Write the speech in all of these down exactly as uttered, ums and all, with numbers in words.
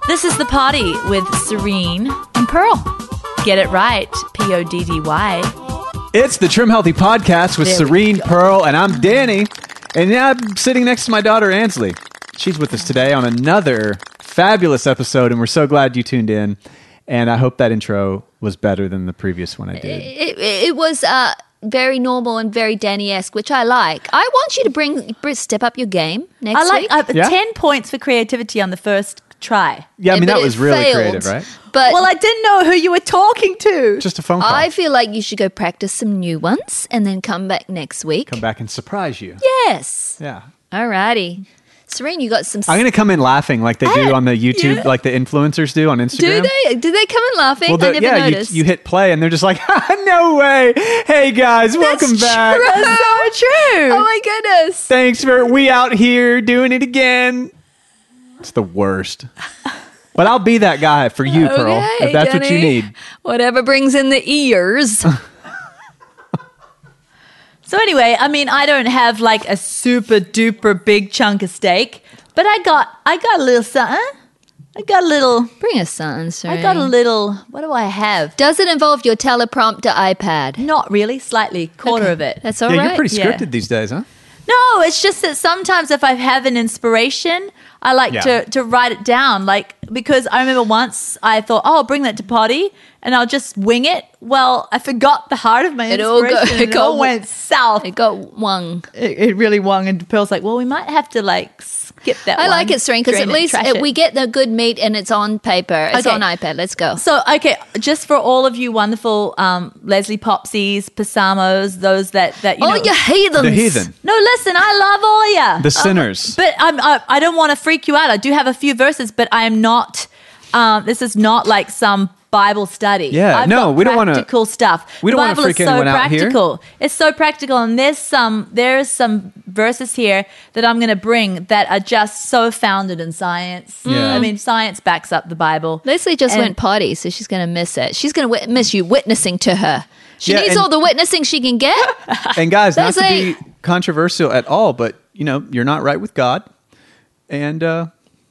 This is The Party with Serene and Pearl. Get it right, P O D D Y. It's the Trim Healthy Podcast with There we Serene, go. Pearl, and I'm Danny. And yeah, I'm sitting next to my daughter, Ansley. She's with us today on another fabulous episode, and we're so glad you tuned in. And I hope that intro was better than the previous one I did. It, it, it was uh, very normal and very Danny-esque, which I like. I want you to bring step up your game next I like week. uh, Yeah? ten points for creativity on the first try. Yeah, I mean, but that it was really failed. creative, right? But Well, I didn't know who you were talking to. Just a phone call. I feel like you should go practice some new ones and then come back next week. Come back and surprise you. Yes. Yeah. Alrighty. Serene, you got some... I'm going to come in laughing like they do Hey, on the YouTube, yeah. like the influencers do on Instagram. Do they? Do they come in laughing? Well, the- I never yeah, you, noticed. you hit play and they're just like, no way. Hey, guys, welcome back. true. That's so true. Oh my goodness. Thanks for we out here doing it again. It's the worst. But I'll be that guy for you, Pearl, Okay, if that's what you Danny. need. Whatever brings in the ears. So anyway, I mean, I don't have like a super duper big chunk of steak, but I got I got a little something. I got a little. Bring us something, Serene. I got a little. What do I have? Does it involve your teleprompter iPad? Not really. Slightly, quarter Okay. of it. That's all yeah, right. you're pretty Yeah. scripted these days, huh? No, it's just that sometimes if I have an inspiration, I like Yeah. to, to write it down. Like, because I remember once I thought, oh, I'll bring that to potty and I'll just wing it. Well, I forgot the heart of my It all inspiration. go- and it it all go- went south. It got wung. It, it really wung. And Pearl's like, well, we might have to like skip that I one, like it, Serene, because drain at it, least trash it, it. we get the good meat and it's on paper. It's Okay. on iPad. Let's go. So, okay, just for all of you wonderful um, Leslie Popsies, Pasamos, those that, that you oh, know. you heathens. The heathen. No, listen, I love all of ya. The sinners. But I'm, I, I don't want to freak you out. I do have a few verses, but I am not, um, this is not like some Bible study. Yeah, I've no, got we don't wanna- practical stuff. we The don't wanna Bible freak is so anyone out here. practical. It's so practical, and there's some there's some verses here that I'm going to bring that are just so founded in science. Yeah. I mean, science backs up the Bible. Leslie just And- went potty, so she's going to miss it. She's going to w- miss you witnessing to her. She Yeah, needs and- all the witnessing she can get. And guys, not to Leslie. be controversial at all, but, you know, you're not right with God. And, uh,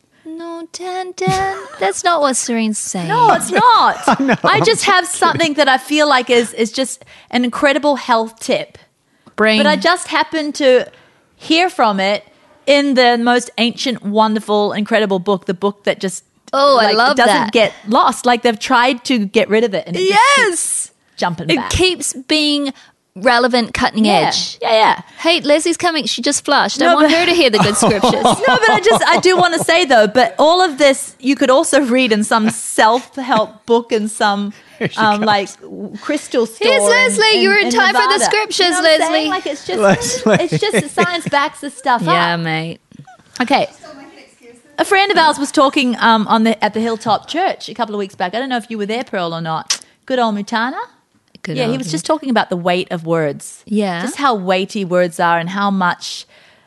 No, Dan, Dan. That's not what Serene's saying. No, it's not. I, know, I'm just have something that I feel like is is just an incredible health tip. Brain. But I just happened to hear from it in the most ancient, wonderful, incredible book, the book that just Oh, I like, love doesn't that. get lost. Like they've tried to get rid of it and it just Yes. keeps jumping It back. keeps being relevant, cutting yeah. edge. Yeah, yeah. Hey, Leslie's coming. She just flushed. I No, want but- her to hear the good scriptures. No, but I just I do want to say though, but all of this you could also read in some self-help book in some she um, comes. like crystal store. Here's Leslie. in- You were in time for the Nevada. scriptures, You know what I'm Leslie. saying? Like it's just Leslie. it's just that science backs this stuff yeah, up. mate. Okay. A friend of ours was talking um, on the at the Hilltop Church a couple of weeks back. I don't know if you were there, Pearl, or not. Good old Mutana. Good Yeah, he old was just talking about the weight of words. Yeah. Just how weighty words are and how much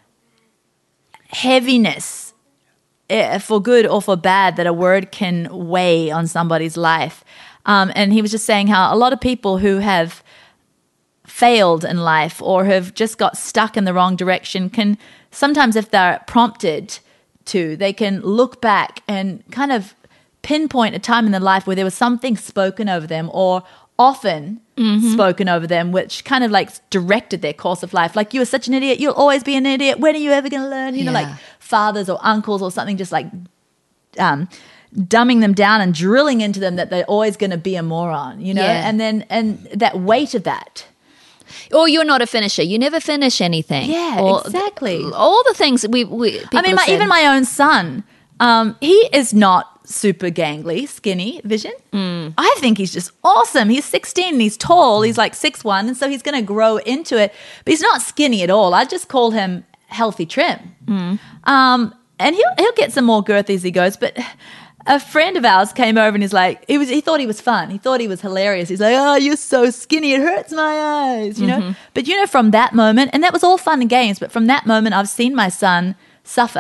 heaviness, eh, for good or for bad, that a word can weigh on somebody's life. Um, and he was just saying how a lot of people who have failed in life or have just got stuck in the wrong direction can sometimes, if they're prompted to, they can look back and kind of pinpoint a time in their life where there was something spoken over them or often spoken over them, which kind of like directed their course of life. Like, you are such an idiot. You'll always be an idiot. When are you ever going to learn? You know, Yeah. like fathers or uncles or something, just like um, dumbing them down and drilling into them that they're always going to be a moron, you know? Yeah. And then, and that weight of that. Or you're not a finisher. You never finish anything. Yeah, Or exactly. All the things that we, we people I mean, have my, said. even my own son, um, he is not super gangly, skinny vision. Mm. I think he's just awesome. He's sixteen and he's tall. He's like six one, and so he's going to grow into it. But he's not skinny at all. I just call him healthy trim. Mm. Um, and he'll he'll get some more girth as he goes. But a friend of ours came over and he's like, he was he thought he was fun. He thought he was hilarious. He's like, oh, you're so skinny, it hurts my eyes, you know. Mm-hmm. But you know, from that moment, and that was all fun and games. But from that moment, I've seen my son suffer.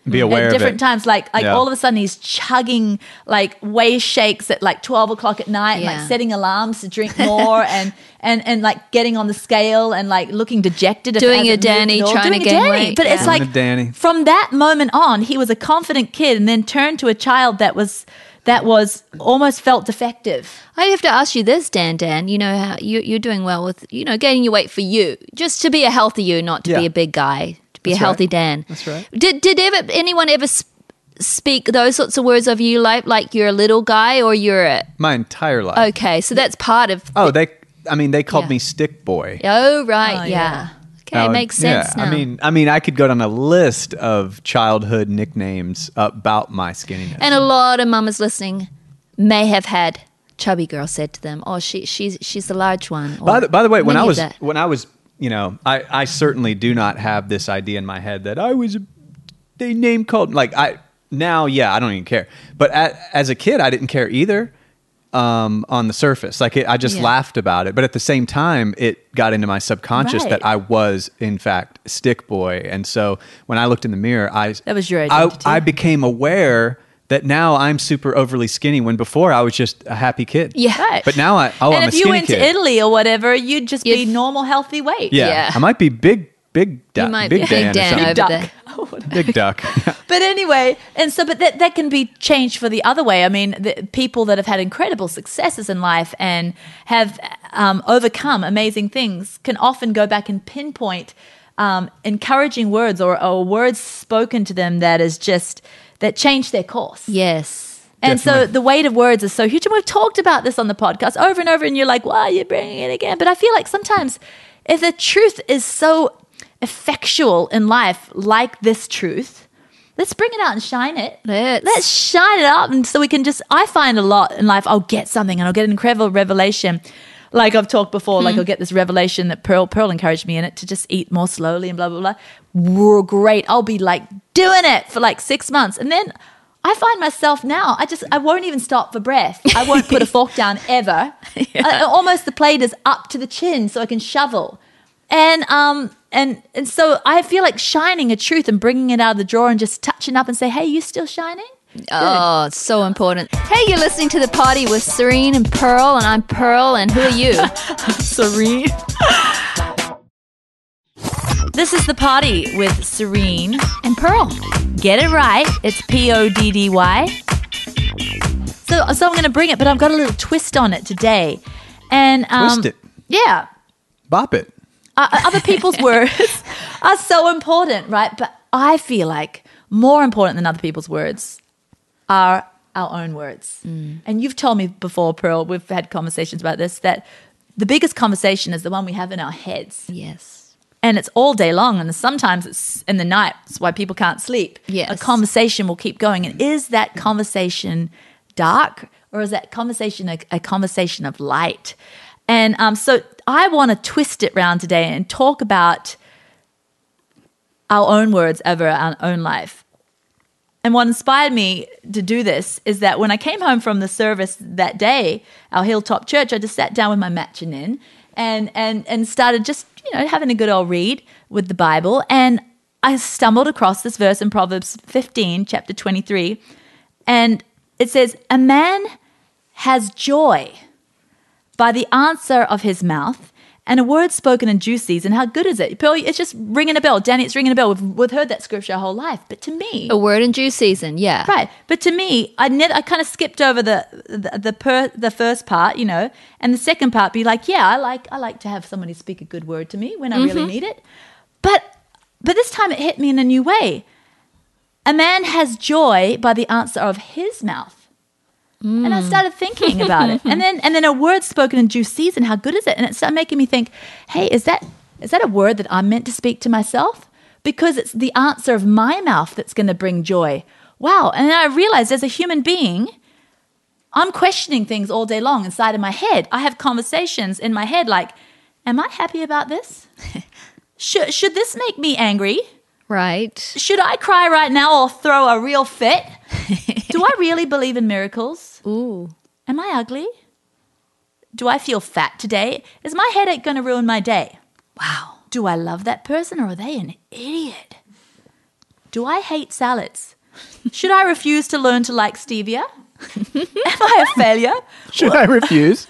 Be aware at of different it. times. Like like Yeah. all of a sudden he's chugging like whey shakes at like twelve o'clock at night, and Yeah. like setting alarms to drink more, and and and like getting on the scale and like looking dejected, if it Doing a hasn't moved Danny, at all. trying to Doing a gain Danny. weight, But it's yeah. like Doing a Danny. from that moment on, he was a confident kid, and then turned to a child that was that was almost felt defective. I have to ask you this, Dan. Dan, you know how you, you're doing well with you know gaining your weight for you, just to be a healthy you, not to Yeah. be a big guy, to be That's a healthy right. Dan. That's right. Did did ever anyone ever sp- speak those sorts of words of you, like like you're a little guy or you're a My entire life. okay? So that's part of. Oh, they. I mean, they called Yeah. me Stick Boy. Oh right, Oh, yeah. yeah. Okay, Uh, makes sense yeah, now. I mean, I mean, I could go down a list of childhood nicknames about my skinniness. and a lot of mamas listening may have had chubby girl said to them, "Oh, she she's she's the large one." or by the by the way, when many I of was that. when I was, you know, I I certainly do not have this idea in my head that I was a, they name called like I now yeah I don't even care. But at, as a kid, I didn't care either. Um, on the surface, like it, I just Yeah. laughed about it, but at the same time, it got into my subconscious Right. that I was in fact Stick Boy, and so when I looked in the mirror, I That was your I, identity. I became aware that now I'm super overly skinny when before I was just a happy kid. Yeah. Right. But now I oh and I'm if a you skinny went kid. to Italy or whatever, you'd just be You'd- normal, healthy weight. Yeah. Yeah. I might be big, big, du- You might big be Dan, Big Dan or something. over Duck. there. Big duck. But anyway, and so, but that, that can be changed for the other way. I mean, the people that have had incredible successes in life and have um, overcome amazing things can often go back and pinpoint um, encouraging words or, or words spoken to them that is just, that changed their course. Yes. And so Definitely. the weight of words is so huge. And we've talked about this on the podcast over and over, and you're like, why are you bringing it again? But I feel like sometimes if the truth is so effectual in life, like this truth, let's bring it out and shine it. Let's. Let's shine it up. And so we can just, I find a lot in life, I'll get something and I'll get an incredible revelation. Like I've talked before, like I'll get this revelation that Pearl, Pearl encouraged me in it to just eat more slowly and blah, blah, blah. We're great. I'll be like doing it for like six months. And then I find myself now, I just, I won't even stop for breath. I won't put a fork down ever. I, almost the plate is up to the chin so I can shovel. And, um, and, and so I feel like shining a truth and bringing it out of the drawer and just touching up and say, hey, you still shining? Oh, it's so important. Hey, you're listening to The Party with Serene and Pearl, and I'm Pearl, and who are you? Serene. This is The Party with Serene. And Pearl. Get it right. It's P O D D Y. So, so I'm going to bring it, but I've got a little twist on it today. And um, Twist it. Yeah. Bop it. Uh, other people's words are so important, right? But I feel like more important than other people's words are our own words. And you've told me before, Pearl, we've had conversations about this, that the biggest conversation is the one we have in our heads. Yes. And it's all day long, and sometimes it's in the night. It's why people can't sleep. Yes. A conversation will keep going. And is that conversation dark, or is that conversation a, a conversation of light? And um, so I want to twist it round today and talk about our own words over our own life. And what inspired me to do this is that when I came home from the service that day, our Hilltop Church, I just sat down with my matchinin and and and started just, you know, having a good old read with the Bible. And I stumbled across this verse in Proverbs fifteen, chapter twenty-three. And it says, a man has joy by the answer of his mouth, and a word spoken in due season. How good is it? Pearl, it's just ringing a bell. Danny, it's ringing a bell. We've, we've heard that scripture our whole life. But to me, A word in due season, yeah. right. But to me, I never, I kind of skipped over the the the, per, the first part, you know, and the second part be like, yeah, I like I like to have somebody speak a good word to me when I really need it. But but this time it hit me in a new way. A man has joy by the answer of his mouth. And I started thinking about it. And then and then a word spoken in due season, how good is it? And it started making me think, hey, is that is that a word that I'm meant to speak to myself? Because it's the answer of my mouth that's going to bring joy. Wow. And then I realized as a human being, I'm questioning things all day long inside of my head. I have conversations in my head like, am I happy about this? should, should this make me angry? Right. Should I cry right now or throw a real fit? Do I really believe in miracles? Ooh. Am I ugly? Do I feel fat today? Is my headache going to ruin my day? Wow. Do I love that person or are they an idiot? Do I hate salads? Should I refuse to learn to like stevia? Am I a failure? Should I refuse?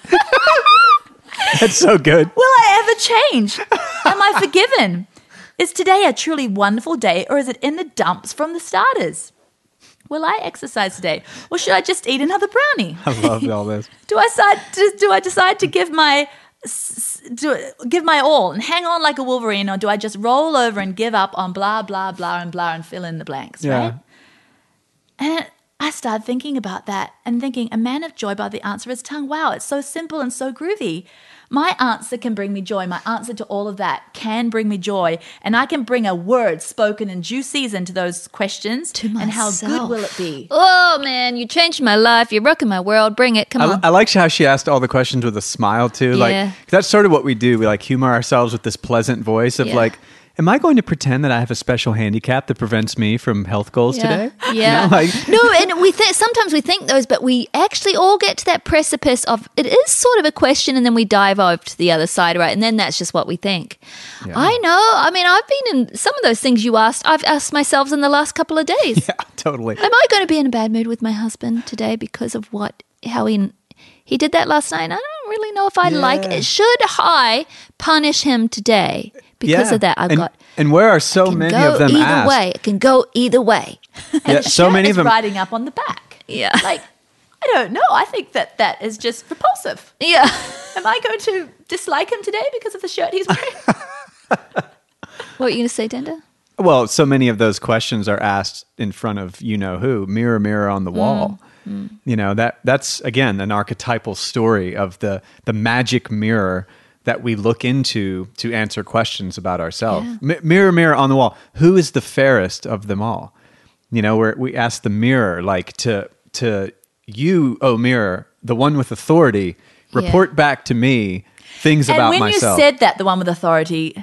That's so good. Will I ever change? Am I forgiven? Is today a truly wonderful day, or is it in the dumps from the starters? Will I exercise today, or should I just eat another brownie? I love all this. Do I decide to, do I decide to give my do, give my all and hang on like a Wolverine, or do I just roll over and give up on blah blah blah and blah and fill in the blanks? Yeah. Right? And I started thinking about that and thinking, a man of joy by the answer of his tongue. Wow, it's so simple and so groovy. My answer can bring me joy. My answer to all of that can bring me joy. And I can bring a word spoken in due season to those questions. To and how myself. good will it be? Oh, man, you changed my life. You're rocking my world. Bring it. Come I, on. I like how she asked all the questions with a smile too. Like Yeah. 'cause that's sort of what we do. We like humor ourselves with this pleasant voice of Yeah. like, am I going to pretend that I have a special handicap that prevents me from health goals Yeah. today? Yeah. You know, like, No, and we think sometimes we think those, but we actually all get to that precipice of it is sort of a question, and then we dive over to the other side, right? And then that's just what we think. Yeah. I know. I mean, I've been in some of those things you asked. I've asked myself in the last couple of days. yeah, totally. Am I going to be in a bad mood with my husband today because of what how he he did that last night? I don't really know if I like Yeah. it. Should I punish him today because Yeah. of that? I've and, got. and where are so Can many go of them either asked? way. It can go either way. Yeah, so Shirt many is of them. riding up on the back. Yeah. Like, I don't know. I think that that is just repulsive. Yeah. Am I going to dislike him today because of the shirt he's wearing? What were you going to say, Denda? Well, so many of those questions are asked in front of you know who, mirror, mirror on the wall. Mm. You know that that's again an archetypal story of the the magic mirror that we look into to answer questions about ourselves. Yeah. M- mirror, mirror on the wall, who is the fairest of them all? You know, where we ask the mirror, like to to you, oh mirror, the one with authority, Yeah. report back to me things And about when myself. you said that, the one with authority,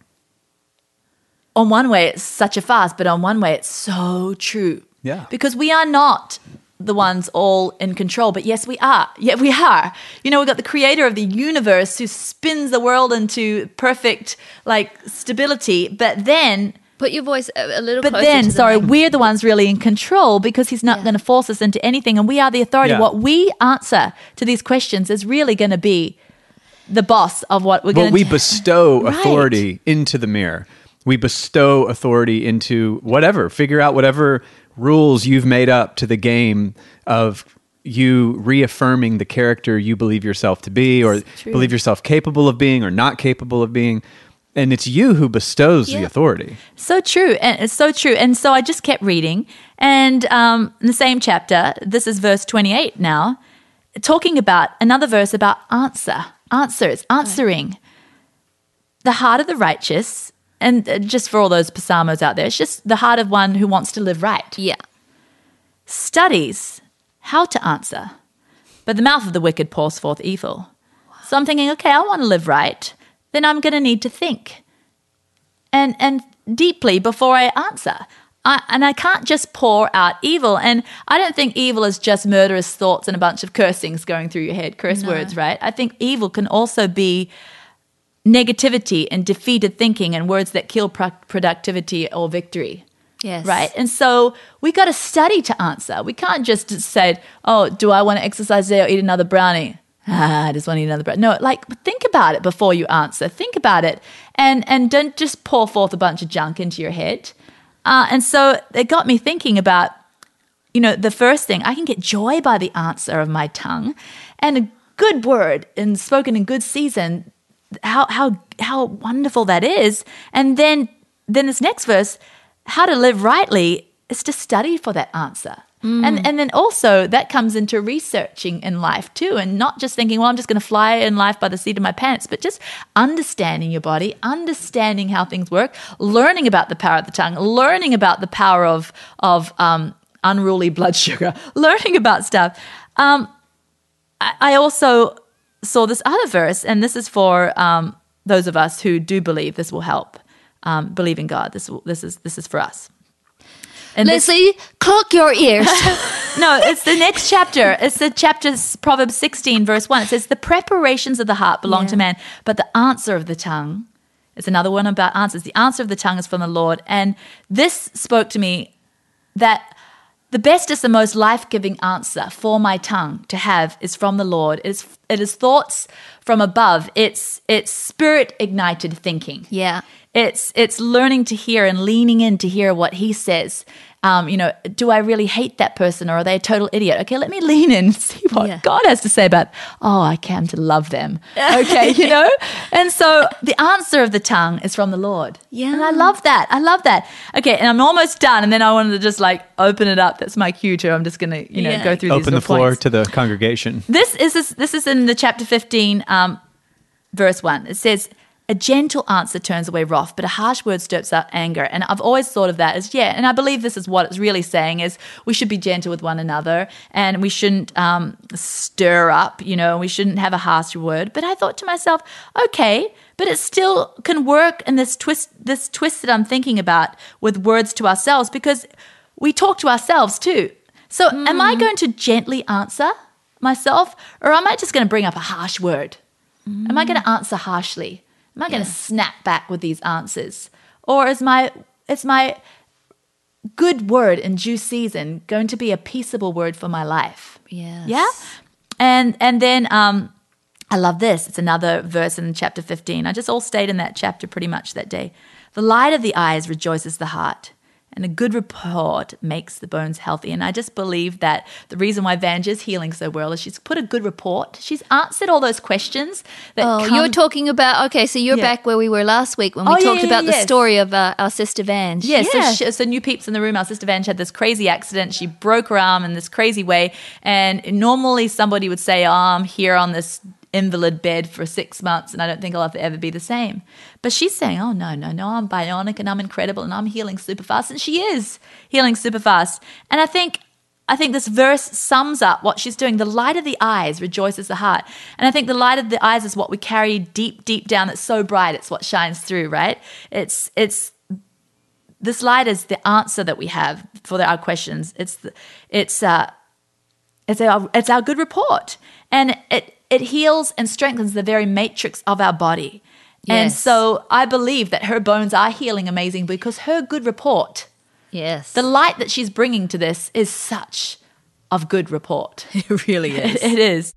on one way it's such a farce, but on one way it's so true. Yeah. Because we are not the ones all in control, but yes, we are. Yeah, we are. You know, we've got the creator of the universe who spins the world into perfect, like, stability, but then... Put your voice a, a little But closer then, to the sorry, mic. we're the ones really in control because he's not Yeah. going to force us into anything, and we are the authority. Yeah. What we answer to these questions is really going to be the boss of what we're Well, going we to bestow Right. authority into the mirror. We bestow authority into whatever. Figure out whatever rules you've made up to the game of you reaffirming the character you believe yourself to be, or True. believe yourself capable of being, or not capable of being. And it's you who bestows the Yeah. authority. So true. And it's so true. And so I just kept reading. And um, in the same chapter, this is verse twenty-eight now, talking about another verse about answer. Answers, answering. The heart of the righteous, and uh, just for all those psalmos out there, it's just the heart of one who wants to live right. Yeah. Studies how to answer, but the mouth of the wicked pours forth evil. So I'm thinking, okay, I want to live right. Then I'm going to need to think and and deeply before I answer. I, and I can't just pour out evil. And I don't think evil is just murderous thoughts and a bunch of cursings going through your head, curse No. words, right? I think evil can also be negativity and defeated thinking and words that kill pro- productivity or victory. Yes. Right. And so we got to study to answer. We can't just say, oh, do I want to exercise today or eat another brownie? Ah, I just want to eat another brownie. No, like think about it before you answer. Think about it. And and don't just pour forth a bunch of junk into your head. Uh, and so it got me thinking about, you know, the first thing, I can get joy by the answer of my tongue, and a good word and spoken in good season, how how how wonderful that is. And then then this next verse, how to live rightly, is to study for that answer. And and then also that comes into researching in life too, and not just thinking, well, I'm just going to fly in life by the seat of my pants, but just understanding your body, understanding how things work, learning about the power of the tongue, learning about the power of of um, unruly blood sugar, learning about stuff. Um, I, I also saw this other verse, and this is for um, those of us who do believe this will help. Um, believe in God. This will, this is this is for us. And this- Leslie, clock your ears. no, it's the next chapter. It's the chapter, Proverbs sixteen, verse one. It says, the preparations of the heart belong Yeah. to man, but the answer of the tongue It's another one about answers. The answer of the tongue is from the Lord. And this spoke to me that the bestest and most life-giving answer for my tongue to have is from the Lord. It is, it is thoughts from above. It's it's spirit-ignited thinking. Yeah. It's it's learning to hear and leaning in to hear what he says. Um, you know, do I really hate that person, or are they a total idiot? Okay, let me lean in and see what Yeah. God has to say about, oh, I came to love them. Okay, you know? And so the answer of the tongue is from the Lord. Yeah. And I love that. I love that. Okay, and I'm almost done. And then I wanted to just like open it up. That's my cue to, I'm just going to, you know, Yeah. go through these Open the little floor points. to the congregation. This is this, this is in the chapter fifteen, um, verse one. It says, a gentle answer turns away wrath, but a harsh word stirs up anger. And I've always thought of that as, yeah, and I believe this is what it's really saying is we should be gentle with one another and we shouldn't um, stir up, you know, we shouldn't have a harsh word. But I thought to myself, okay, but it still can work in this twist, this twist that I'm thinking about with words to ourselves, because we talk to ourselves too. So am I going to gently answer myself, or am I just going to bring up a harsh word? Am I going to answer harshly? Am I going to snap back with these answers? Or is my is my good word in due season going to be a peaceable word for my life? Yes. Yeah? And and then um, I love this. It's another verse in chapter fifteen. I just all stayed in that chapter pretty much that day. The light of the eyes rejoices the heart, and a good report makes the bones healthy. And I just believe that the reason why Vange is healing so well is she's put a good report. She's answered all those questions that Oh, come. you're talking about, okay, so you're Yeah. back where we were last week when we Oh, yeah, talked yeah, about the yes. story of uh, our sister Vange. Yeah, So, she, so new peeps in the room. Our sister Vange had this crazy accident. She broke her arm in this crazy way. And normally somebody would say, oh, I'm here on this invalid bed for six months and I don't think I'll ever, ever be the same. But she's saying, oh, no, no, no, I'm bionic and I'm incredible and I'm healing super fast. And she is healing super fast. And I think I think this verse sums up what she's doing. The light of the eyes rejoices the heart. And I think the light of the eyes is what we carry deep, deep down. It's so bright. It's what shines through, right? It's it's this light is the answer that we have for our questions. It's the, it's uh it's our it's our good report, and it it heals and strengthens the very matrix of our body. And Yes. so I believe that her bones are healing amazing because her good report, Yes. the light that she's bringing to this, is such of good report. it really is. It is.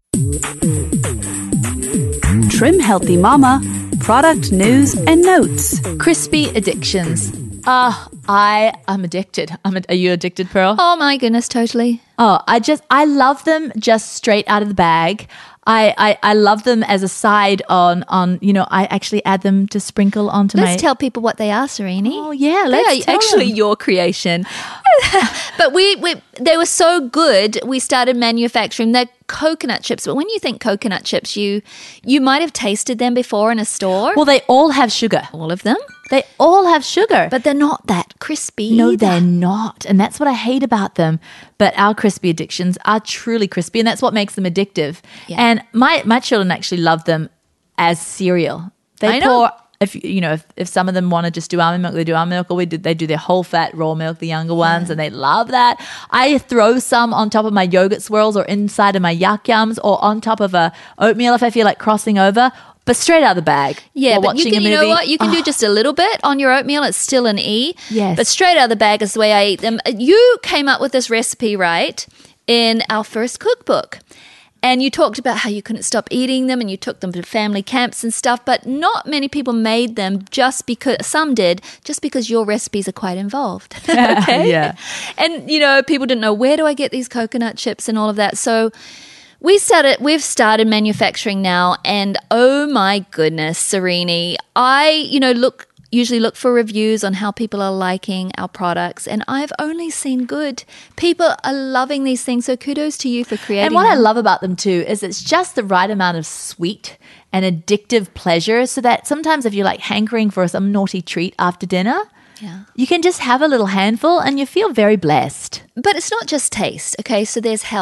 Trim Healthy Mama, product news and notes. Crispy addictions. Ah, I am addicted. I'm. A, are you addicted, Pearl? Oh my goodness, totally. Oh, I just, I love them just straight out of the bag. I, I, I love them as a side on, on, you know, I actually add them to sprinkle onto Let's my... tell people what they are, Sereni. Oh, yeah, They let's are tell actually them. your creation. But we, we, they were so good, we started manufacturing the coconut chips. But when you think coconut chips, you, you might have tasted them before in a store. Well, they all have sugar. all of them. They all have sugar. But they're not that crispy. No, either. they're not. And that's what I hate about them. But our crispy addictions are truly crispy, and that's what makes them addictive. Yeah. And my, my children actually love them as cereal. They I know. pour, if you know, if, if some of them want to just do almond milk, they do almond milk, or we do, they do their whole fat raw milk, the younger ones, and they love that. I throw some on top of my yogurt swirls or inside of my yuck yums or on top of a oatmeal if I feel like crossing over. But straight out of the bag. Yeah, while but you watching can, a you know movie. what? You can do Oh, just a little bit on your oatmeal. It's still an E. Yes. But straight out of the bag is the way I eat them. You came up with this recipe, right, in our first cookbook. And you talked about how you couldn't stop eating them and you took them to family camps and stuff. But not many people made them just because, some did, just because your recipes are quite involved. Okay? Yeah. And, you know, people didn't know, where do I get these coconut chips and all of that? So we started, we've started manufacturing now, and oh my goodness, Sereni, I, you know, look, usually look for reviews on how people are liking our products, and I've only seen good. People are loving these things, so kudos to you for creating And what I them. love about them too is it's just the right amount of sweet and addictive pleasure, so that sometimes if you're like hankering for some naughty treat after dinner, Yeah. you can just have a little handful and you feel very blessed. But it's not just taste, okay? So there's health.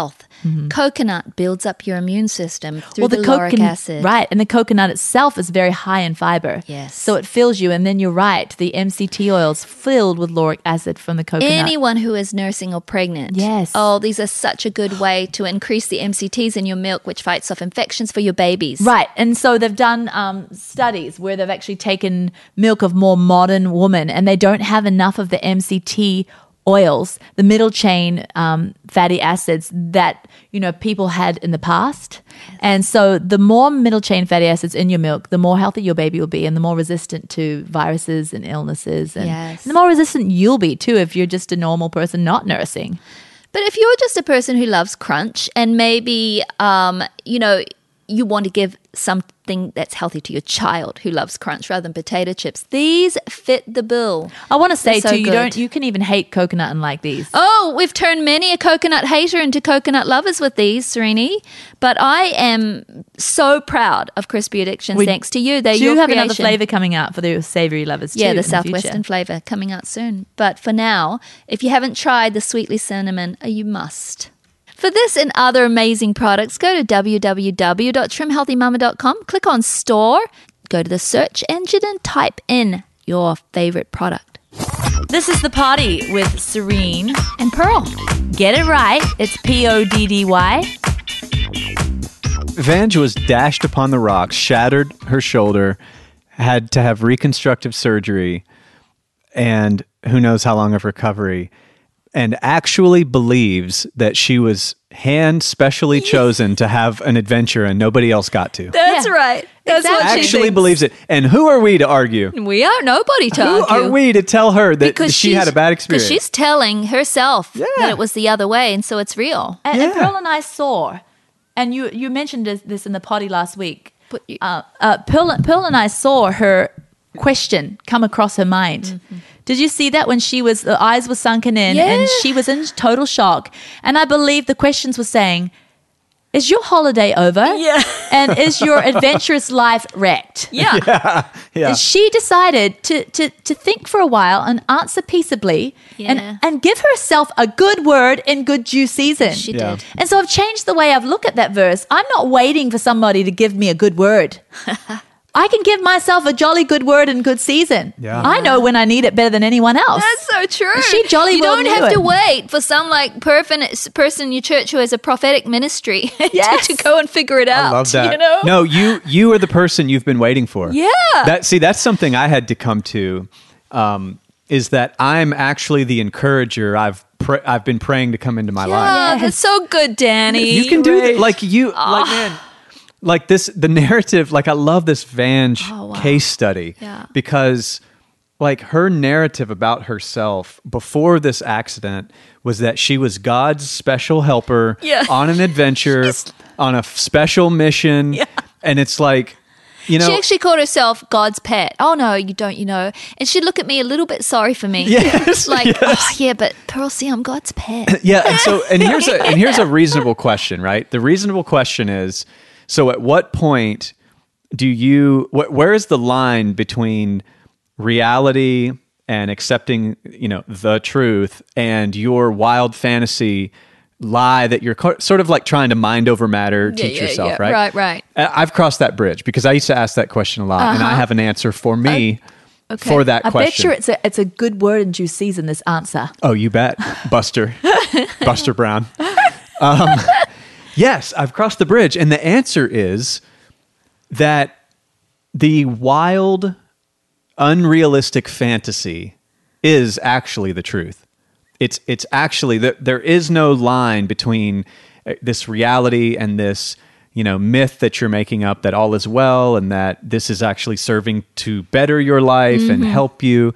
Coconut builds up your immune system through Well, the, the lauric coconut, acid. right? And the coconut itself is very high in fiber. Yes. So it fills you, and then you're right. The M C T oils filled with lauric acid from the coconut. Anyone who is nursing or pregnant. Yes. Oh, these are such a good way to increase the M C Ts in your milk, which fights off infections for your babies. Right. And so they've done um, studies where they've actually taken milk of more modern women, and they don't have enough of the M C T oils, the middle chain um, fatty acids that, you know, people had in the past. And so the more middle chain fatty acids in your milk, the more healthy your baby will be, and the more resistant to viruses and illnesses. And, Yes. and the more resistant you'll be too if you're just a normal person not nursing. But if you're just a person who loves crunch and maybe, um, you know, you want to give something that's healthy to your child who loves crunch rather than potato chips, these fit the bill. I want to say They're so too, you good. don't you can even hate coconut and like these. Oh, we've turned many a coconut hater into coconut lovers with these, Sereni. But I am so proud of Crispy Addictions We thanks to you. They're do your have creation. another flavor coming out for the savory lovers too. Yeah, in the the Southwestern future. flavor coming out soon. But for now, if you haven't tried the Sweetly Cinnamon, uh, you must. For this and other amazing products, go to w w w dot trim healthy mama dot com, click on store, go to the search engine and type in your favorite product. This is The Party with Serene. And Pearl. Get it right. It's P O D D Y. Vange was dashed upon the rocks, shattered her shoulder, had to have reconstructive surgery, and who knows how long of recovery, and actually believes that she was hand specially chosen to have an adventure and nobody else got to. That's Yeah. right. That's Exactly. what she Actually thinks. believes it. And who are we to argue? We are nobody to Who argue. are we to tell her that Because she she's- had a bad experience? Because she's telling herself Yeah. that it was the other way, and so it's real. And, and Yeah. Pearl and I saw, and you you mentioned this, this in the potty last week. But you- Uh, uh, Pearl, Pearl and I saw her question come across her mind. Mm-hmm. Did you see that when she was, the eyes were sunken in Yeah. and she was in total shock? And I believe the questions were saying, is your holiday over? Yeah. And is your adventurous life wrecked? Yeah. yeah. She decided to, to, to think for a while and answer peaceably Yeah. and, and give herself a good word in good due season. She Yeah. did. And so I've changed the way I've looked at that verse. I'm not waiting for somebody to give me a good word. I can give myself a jolly good word in good season. Yeah. I know when I need it better than anyone else. That's so true. She jolly You well don't knew have to it. wait for some like perfect person in your church who has a prophetic ministry to- Yes. to, go and figure it out. I love that. You know? No, you you are the person you've been waiting for. Yeah. That see, that's something I had to come to. Um, is that I'm actually the encourager I've pr- I've been praying to come into my life. Yeah, that's so good, Danny. You can do that. Like you, Ah. like man, like this. The narrative. Like I love this Vange Oh, wow. case study Yeah. because, like her narrative about herself before this accident was that she was God's special helper Yeah. on an adventure, on a f- special mission, Yeah. and it's like, you know, She actually called herself God's pet. Oh no, you don't, you know. And she'd look at me a little bit sorry for me. Yes, Like, yes. oh yeah, but Pearl, see, I'm God's pet. yeah, and so and here's a and here's a reasonable question, right? The reasonable question is, so at what point do you wh- where is the line between reality and accepting, you know, the truth and your wild fantasy lie that you're co- sort of like trying to mind over matter, Yeah, teach yeah, yourself, yeah. right? Right, right. I- I've crossed that bridge because I used to ask that question a lot, and I have an answer for me okay. for that I question. bet you it's a, it's a good word in due season, this answer. Oh, you bet, Buster, Buster Brown. Um, yes, I've crossed the bridge, and the answer is that the wild, unrealistic fantasy is actually the truth. It's it's actually that there is no line between uh, this reality and this, you know, myth that you're making up that all is well and that this is actually serving to better your life and help you.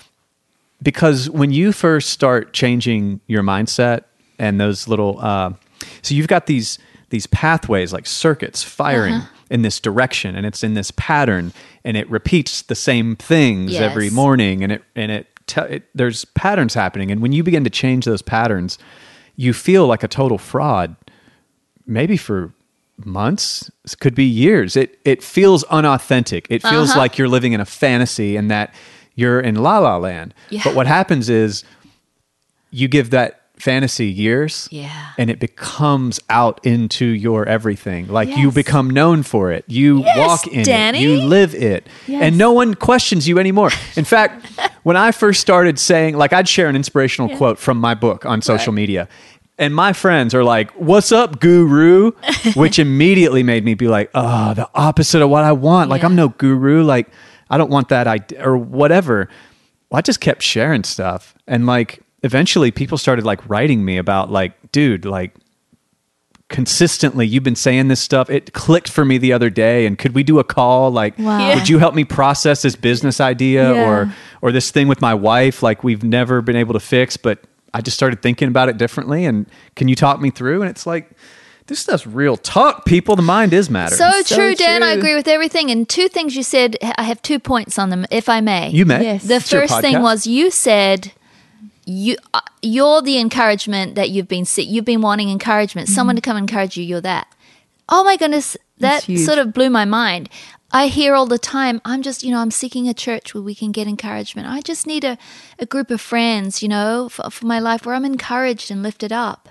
Because when you first start changing your mindset and those little, uh, so you've got these these pathways like circuits firing in this direction, and it's in this pattern, and it repeats the same things every Yes. morning, and it and it, te- it there's patterns happening, and when you begin to change those patterns, you feel like a total fraud, maybe for months, it could be years. It it feels unauthentic. It feels Uh-huh. like you're living in a fantasy and that you're in La La Land. Yeah. But what happens is you give that fantasy years. Yeah. And it becomes out into your everything. Like you Yes. become known for it. You Yes, walk in Danny. it. You live it. Yes. And no one questions you anymore. In fact, when I first started saying, like I'd share an inspirational quote from my book on social Right. media. And my friends are like, "What's up, guru?" Which immediately made me be like, "Oh, the opposite of what I want. Like Yeah. I'm no guru. Like I don't want that idea or whatever." Well, I just kept sharing stuff. And like eventually people started like writing me about like, "Dude, like consistently you've been saying this stuff. It clicked for me the other day, and could we do a call? Like Wow. Yeah. would you help me process this business idea Yeah. or or this thing with my wife like we've never been able to fix, but I just started thinking about it differently, and can you talk me through?" And it's like, this stuff's real talk, people. The mind is matter. So, So true, Dan. I true. agree with everything. And two things you said, I have two points on them, if I may. You may. Yes. The It's your first thing podcast. was you said you uh, you're the encouragement that you've been se- you've been wanting encouragement, someone to come encourage you. You're that. Oh my goodness, that huge. sort of blew my mind. I hear all the time, I'm just, you know, I'm seeking a church where we can get encouragement. I just need a, a group of friends, you know, for, for my life where I'm encouraged and lifted up.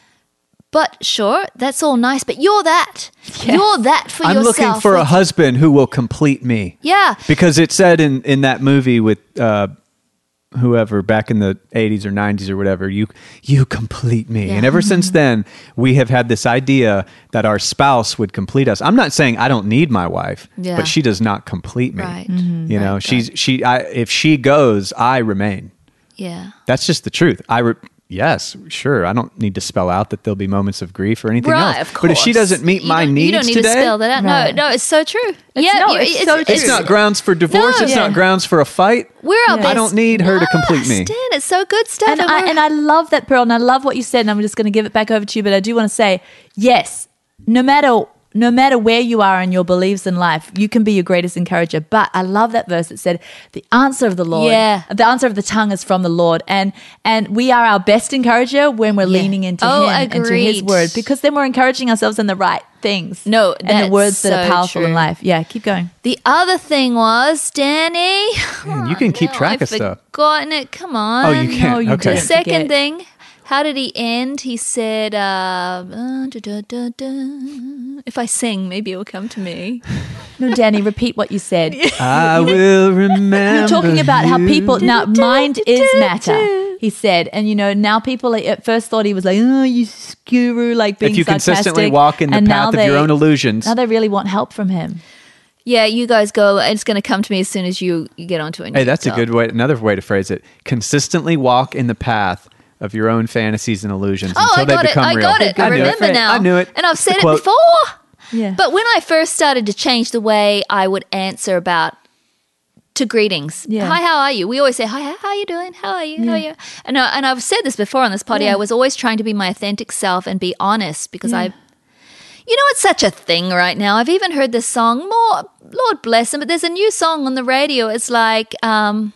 But sure, that's all nice, but you're that. You're that for I'm yourself. looking for a Like, husband who will complete me. Yeah. Because it said in, in that movie with uh, whoever back in the eighties or nineties or whatever, you you complete me. Yeah. And ever since then, we have had this idea that our spouse would complete us. I'm not saying I don't need my wife, Yeah. but she does not complete me. Right. You know, Right, she's she. I, if she goes, I remain. Yeah. That's just the truth. I re- yes, sure. I don't need to spell out that there'll be moments of grief or anything Right, else. of course. But if she doesn't meet You my don't- needs you don't need today, to spell that out. Right. No, no, it's so true. yeah, no, you- it's so it's, true. not grounds for divorce. No. It's Yeah. not grounds for a fight. We're our Yeah. best. I don't need her to complete me. Stan, it's so good stuff. And I, we're- and I love that, Pearl, and I love what you said, and I'm just going to give it back over to you, but I do want to say, yes, no matter no matter where you are in your beliefs in life, you can be your greatest encourager. But I love that verse that said, the answer of the Lord, Yeah. the answer of the tongue is from the Lord. And and we are our best encourager when we're Yeah. leaning into Oh, him and to his agreed. word, because then we're encouraging ourselves in the right things. No, and the that's words that are so powerful in true. life. Yeah, keep going. the other thing was, Danny. Man, you can keep No, track I've of stuff. forgotten it. Come on. Oh, you can't. No, you okay. The didn't. second Forget. thing, how did he end? He said, uh, uh, da, da, da, da. If I sing, maybe it will come to me. No, Danny, repeat what you said. I will remember. You're talking about how you. people now mind is matter. He said, and you know now people like, at first thought he was like, "Oh, you guru," like being If you sarcastic. consistently walk in the And now path of your they- own illusions, Now they really want help from him. Yeah, you guys go. It's going to come to me as soon as you, you get onto it. hey, that's a good way. Another way to phrase it: consistently walk in the path of your own fantasies and illusions Oh, until I they got it. become I real. got it. I, knew remember it. now. I knew it. And I've It's the said it quote. before. Yeah. But when I first started to change the way I would answer about to greetings, Yeah. hi, how are you? We always say, hi, how are you doing? How are you? How are Yeah. you? And, I, and I've said this before on this potty. Yeah. I was always trying to be my authentic self and be honest because Yeah. I, you know, it's such a thing right now. I've even heard this song, more, Lord bless him, but there's a new song on the radio. It's like, um,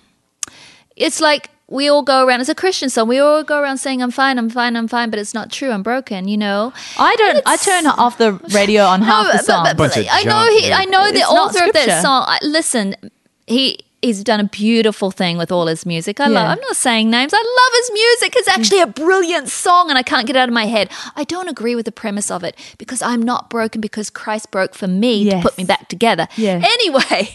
it's like, we all go around, it's a Christian song. We all go around saying, I'm fine, I'm fine, I'm fine, but it's not true. I'm broken, you know? I don't. I It's- turn off the radio on half No, the but- song. but- Bunch of I know junk, he. dude. I know the It's not author of that scripture. song. I, listen, he he's done a beautiful thing with all his music. I Yeah. love. I'm not saying names. I love his music. It's actually a brilliant song, and I can't get it out of my head. I don't agree with the premise of it because I'm not broken because Christ broke for me Yes. to put me back together. Yeah. Anyway,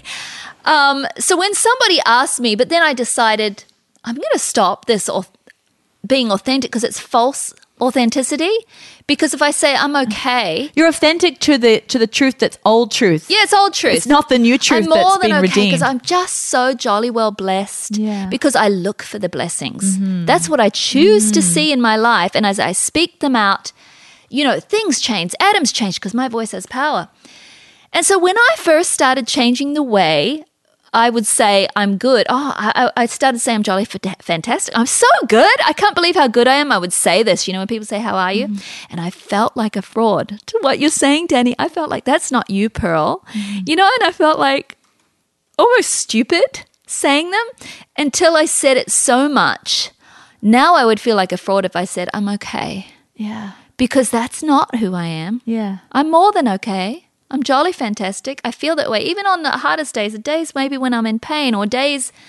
um, so when somebody asked me, but then I decided I'm going to stop this auth- being authentic because it's false authenticity. Because if I say I'm okay. You're authentic to the to the truth that's old truth. Yeah, it's old truth. It's not the new truth I'm more that's than been okay redeemed. because I'm just so jolly well blessed. Yeah. Because I look for the blessings. That's what I choose to see in my life, and as I speak them out, you know, things change. Atoms change because my voice has power. And so when I first started changing the way I would say I'm good. Oh, I, I started saying I'm jolly fant- fantastic. I'm so good. I can't believe how good I am. I would say this, you know, when people say, how are you? Mm. And I felt like a fraud to what you're saying, Danny. I felt like that's not you, Pearl. Mm. You know, and I felt like almost stupid saying them until I said it so much. Now I would feel like a fraud if I said, I'm okay. Yeah. Because that's not who I am. Yeah. I'm more than okay. I'm jolly fantastic. I feel that way. Even on the hardest days, the days maybe when I'm in pain or days,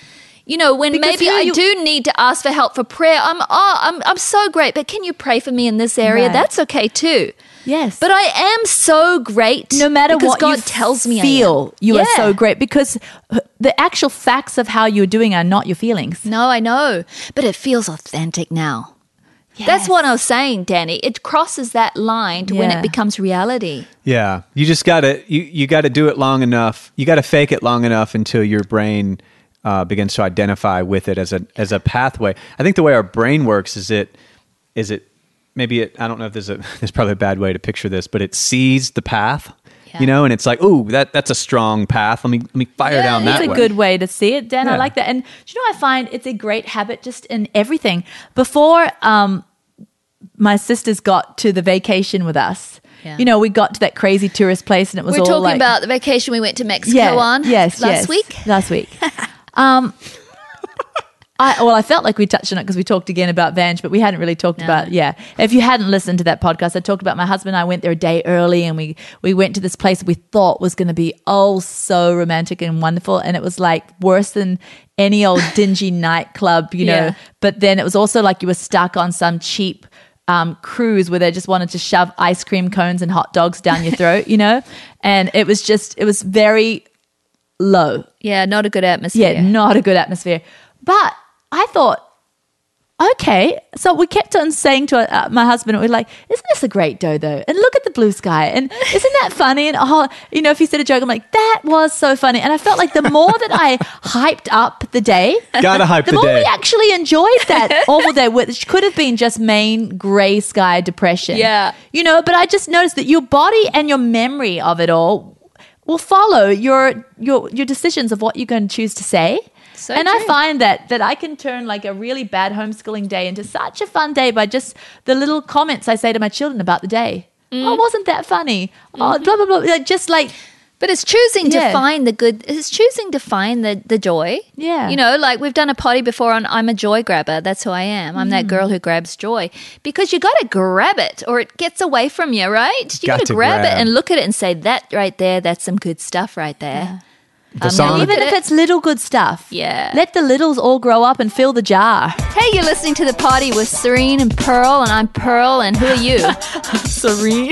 You know, when Because maybe who I you- do need to ask for help for prayer, I'm oh, I'm I'm so great, but can you pray for me in this area? Right. That's okay too. Yes. But I am so great. no matter because what God you tells me feel, I am. you Yeah. are so great because the actual facts of how you're doing are not your feelings. No, I know, but it feels authentic now. That's what I was saying, Danny. It crosses that line to when Yeah. it becomes reality. Yeah, you just gotta you you gotta do it long enough. You gotta fake it long enough until your brain uh, begins to identify with it as a as a pathway. I think the way our brain works is it is it maybe it. I don't know if there's a there's probably a bad way to picture this, but it sees the path, Yeah. you know, and it's like, ooh, that that's a strong path. Let me let me fire Yeah, down that It's a way. good way to see it, Dan. I Yeah. like that. And do you know, I find it's a great habit just in everything. Before um, my sisters got to the vacation with us, Yeah. you know, we got to that crazy tourist place and it was We're all talking like, about the vacation we went to Mexico yeah, on yes, last yes, week. Last week. um, I, well, I felt like we touched on it because we talked again about Vange, but we hadn't really talked No. about, yeah. If you hadn't listened to that podcast, I talked about my husband and I went there a day early and we, we went to this place we thought was going to be, oh, so romantic and wonderful. And it was like worse than any old dingy nightclub, you know. Yeah. But then it was also like you were stuck on some cheap um, cruise where they just wanted to shove ice cream cones and hot dogs down your throat, you know. And it was just, it was very low. Yeah, not a good atmosphere. Yeah, not a good atmosphere. But I thought, okay. So we kept on saying to uh, my husband, we're like, isn't this a great dodo? And look at the blue sky. And isn't that funny? And, oh, you know, if he said a joke, I'm like, that was so funny. And I felt like the more that I hyped up the day, Gotta hype the, the more day. we actually enjoyed that awful day, which could have been just main gray sky depression. Yeah. You know, but I just noticed that your body and your memory of it all will follow your your your decisions of what you're going to choose to say. So and I true. find that that I can turn like a really bad homeschooling day into such a fun day by just the little comments I say to my children about the day. Mm. Oh, wasn't that funny? Mm-hmm. Oh, blah blah blah. Like, just like But it's choosing Yeah. to find the good. It's choosing to find the, the joy. Yeah. You know, like we've done a potty before on I'm a joy grabber. That's who I am. I'm Mm. that girl who grabs joy. Because you got to grab it or it gets away from you, right? You Got got to to grab, grab. it and look at it and say, that right there, that's some good stuff right there. The Um, song, even at if it. it's little good stuff. Yeah. Let the littles all grow up and fill the jar. Hey, you're listening to The Potty with Serene and Pearl, and I'm Pearl, and who are you? Serene.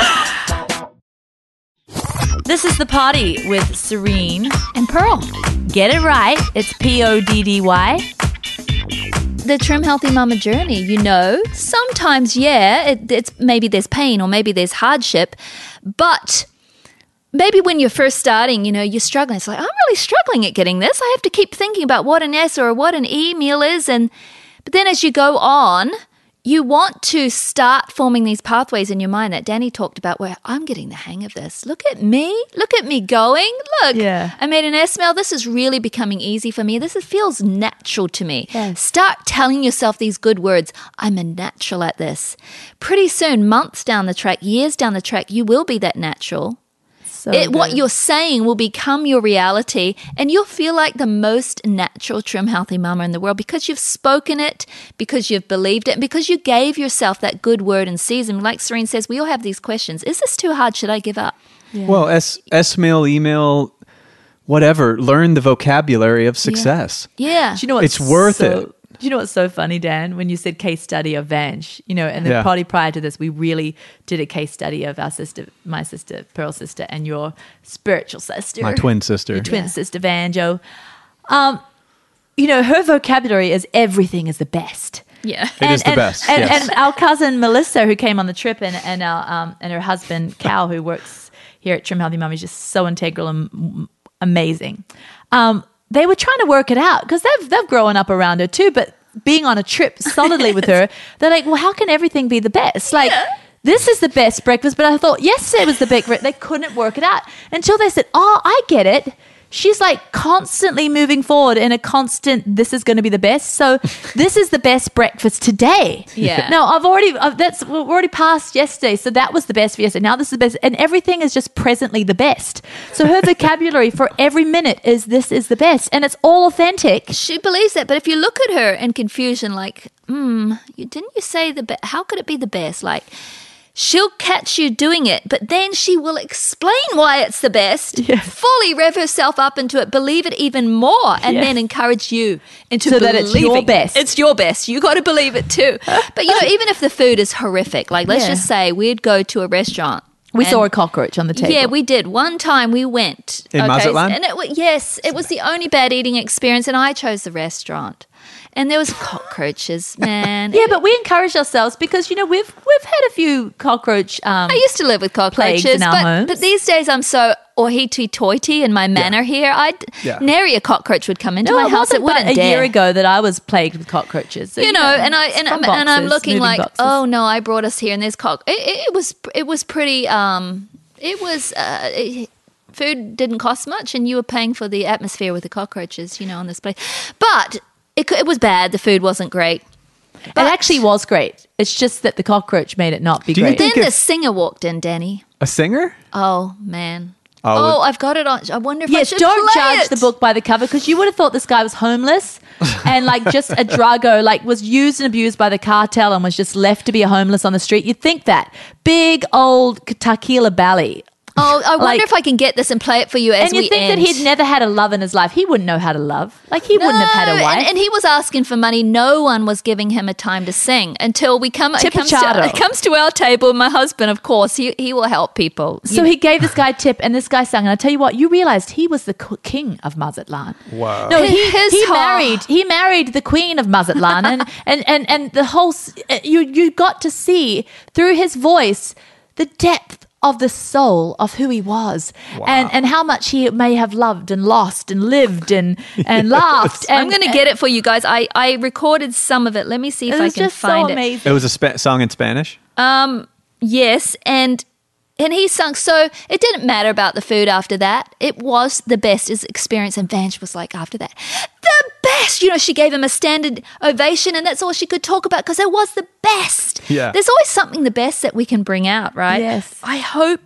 This is the party with Serene. and Pearl. Get it right. It's P O D D Y. The Trim Healthy Mama journey, you know, sometimes, yeah, it, it's maybe there's pain or maybe there's hardship, but maybe when you're first starting, you know, you're struggling. It's like, I'm really struggling at getting this. I have to keep thinking about what an S or what an E meal is. And but then as you go on, you want to start forming these pathways in your mind that Danny talked about where I'm getting the hang of this. Look at me. Look at me going. Look, Yeah. I made an S meal. This is really becoming easy for me. This is, feels natural to me. Yes. Start telling yourself these good words. I'm a natural at this. Pretty soon, months down the track, years down the track, you will be that natural. So It, what good. you're saying will become your reality, and you'll feel like the most natural, trim, healthy mama in the world because you've spoken it, because you've believed it, and because you gave yourself that good word in season. Like Serene says, we all have these questions. Is this too hard? Should I give up? well, S S mail, email, whatever. Learn the vocabulary of success. Yeah. Do you know what's It's worth so, it. Do you know what's so funny, Dan? When you said case study of Vange, you know, and the Yeah. party prior to this, we really did a case study of our sister, my sister, Pearl's sister, and your spiritual sister, My twin sister. your twin Yeah. sister, Vanjo. Um, you know, her vocabulary is everything is the best. Yeah. It is the best, And, yes. and our cousin Melissa, who came on the trip, and and our um, and her husband Cal, who works here at Trim Healthy Mum, is just so integral and m- amazing. Um, they were trying to work it out because they've they've grown up around her too, but being on a trip solidly with her, they're like, well, how can everything be the best? Like. This is the best breakfast, but I thought yesterday was the big. bre- They couldn't work it out until they said, "Oh, I get it." She's like constantly moving forward in a constant. This is going to be the best. So this is the best breakfast today. Yeah. No, I've already. I've, that's we're already passed yesterday. So that was the best for yesterday. Now this is the best, and everything is just presently the best. So her vocabulary for every minute is this is the best, and it's all authentic. She believes that, but if you look at her in confusion, like, hmm, you, didn't you say the best? How could it be the best? Like, she'll catch you doing it, but then she will explain why it's the best, Yes. fully rev herself up into it, believe it even more, and Yes. then encourage you into So believing that it's your best. It's your best. You got to believe it too. But, you know, even if the food is horrific, like let's Yeah. just say we'd go to a restaurant. We and- saw a cockroach on the table. Yeah, we did. One time we went. In Mazatlan? And it, wa- yes, it was the only bad eating experience, and I chose the restaurant. And there was cockroaches, man. Yeah, but we encouraged ourselves because, you know, we've we've had a few cockroach. Um, I used to live with cockroaches, Plagues in our but, homes. but these days I'm so hoity-toity in my manner here. I Yeah. nary a cockroach would come into no, my it house. It wasn't but wouldn't a dare. year ago that I was plagued with cockroaches. So, You know, and I and, from I'm- and I'm boxes, looking moving like, boxes. oh no, I brought us here, and there's cock. It, it, it was it was pretty. Um, it was. Uh, it, food didn't cost much, and you were paying for the atmosphere with the cockroaches, you know, on this place. But it it was bad. The food wasn't great. it actually was great. It's just that the cockroach made it not be Do you great. think Then the if- singer walked in, Danny. A singer? Oh man. Oh, Oh, it- I've got it on. I wonder if I Yes, should don't play judge it. the book by the cover because you would have thought this guy was homeless and like just a druggo, like was used and abused by the cartel and was just left to be a homeless on the street. You'd think that. Big old tequila belly. Oh, I wonder Like- if I can get this and play it for you as And you we think end. that he'd never had a love in his life. He wouldn't know how to love. Like he wouldn't have had a No, wife. And, and he was asking for money. No one was giving him a time to sing until we come. It comes, to, Tipachado. it comes to our table. My husband, of course, he he will help people. So he gave this guy a tip, and this guy sang. And I tell you what, you realized he was the k- king of Mazatlan. Wow. No, he, His he heart- married. He married the queen of Mazatlan, and and and and the whole s- you you got to see through his voice the depth of the soul of who he was, and and how much he may have loved and lost and lived and and laughed. And, I'm going to get it for you guys. I, I recorded some of it. Let me see if It I was can just find so it. amazing. It was a spa- song in Spanish? Yes, and and he sung. So it didn't matter about the food after that. It was the best his experience. And Vange was like, after that, the best. You know, she gave him a standard ovation, and that's all she could talk about because it was the best. Yeah. There's always something the best that we can bring out, right? Yes. I hope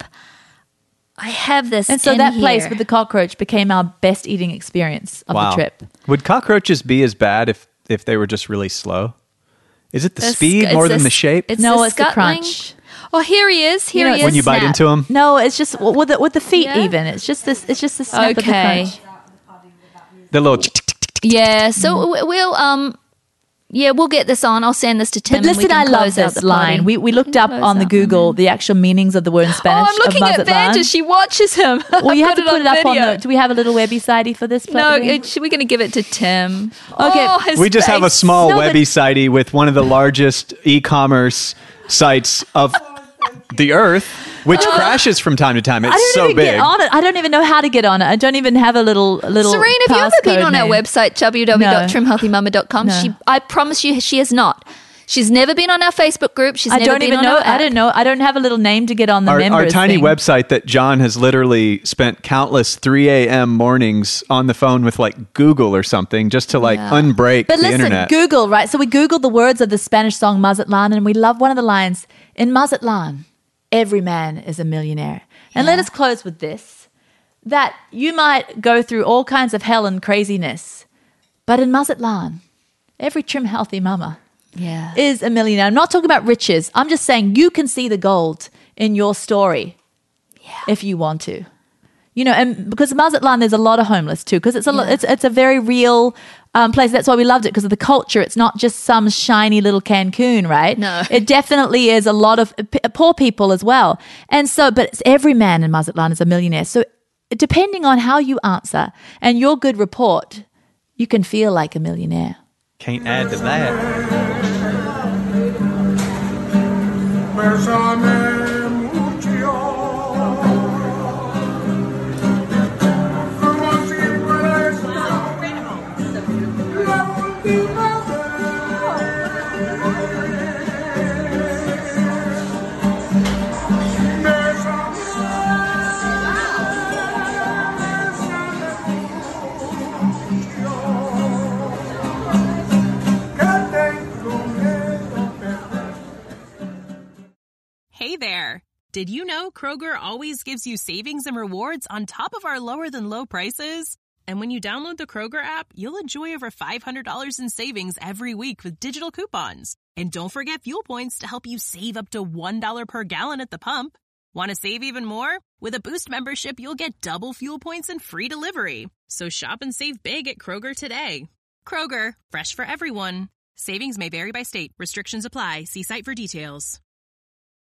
I have this. And so in that place here. with the cockroach became our best eating experience of Wow. the trip. Would cockroaches be as bad if, if they were just really slow? Is it the The speed sc- more it's than the the s- shape? It's No, the it's the scuttling. crunch. Oh, here he is. Here You know, he is. when you bite Snap. into them? No, it's just with the, with the feet. Yeah. Even it's just this. It's just the snap of the Okay. crunch. The little... tick, tick, tick, tick. Yeah. So w we'll um. Yeah, we'll get this on. I'll send this to Tim. But and we listen, can I love close out this the line. party. We we looked up Close on the out, Google and the actual meanings of the word in then- Spanish. Oh, I'm looking of at Mazatlan. Vange as she watches him. Well, you have Put to put it, up on the. Do we have a little webby sidey for this? No, Blackberry? it, we're going to give it to Tim. Okay. Oh, his We just have a face. small No, but- webby sitey with one of the largest e-commerce sites of the earth, which crashes from time to time. I It's don't so even big. get on it. I don't even know how to get on it. I don't even have a little a little. Serene, have you ever been passcode on our name. website, w w w dot No. trim healthy mama dot com? No. She, I promise you, she is not. She's never been on our Facebook group. She's I never don't been even on know. our I app. don't know. I don't have a little name to get on the Our, members our tiny thing. website that John has literally spent countless three a.m. mornings on the phone with like Google or something just to like Yeah. unbreak But the listen, internet. Google, right? So we Googled the words of the Spanish song Mazatlan, and we love one of the lines in Mazatlan, every man is a millionaire. And let us close with this, that you might go through all kinds of hell and craziness, but in Mazatlan, every trim, healthy mama Yeah. is a millionaire. I'm not talking about riches. I'm just saying you can see the gold in your story if you want to. You know, and because Mazatlan, there's a lot of homeless too, because it's a lo- Yeah. it's it's a very real um, place. That's why we loved it, because of the culture. It's not just some shiny little Cancun, right? No. It definitely is a lot of p- poor people as well. And so, but it's every man in Mazatlan is a millionaire. So depending on how you answer and your good report, you can feel like a millionaire. Can't add to that. Bésame mucho, como si fuera esta la última vez. Bésame, que tengo miedo perder. Hey there! Did you know Kroger always gives you savings and rewards on top of our lower than low prices? And when you download the Kroger app, you'll enjoy over five hundred dollars in savings every week with digital coupons. And don't forget fuel points to help you save up to one dollar per gallon at the pump. Want to save even more? With a Boost membership, you'll get double fuel points and free delivery. So shop and save big at Kroger today. Kroger, fresh for everyone. Savings may vary by state. Restrictions apply. See site for details.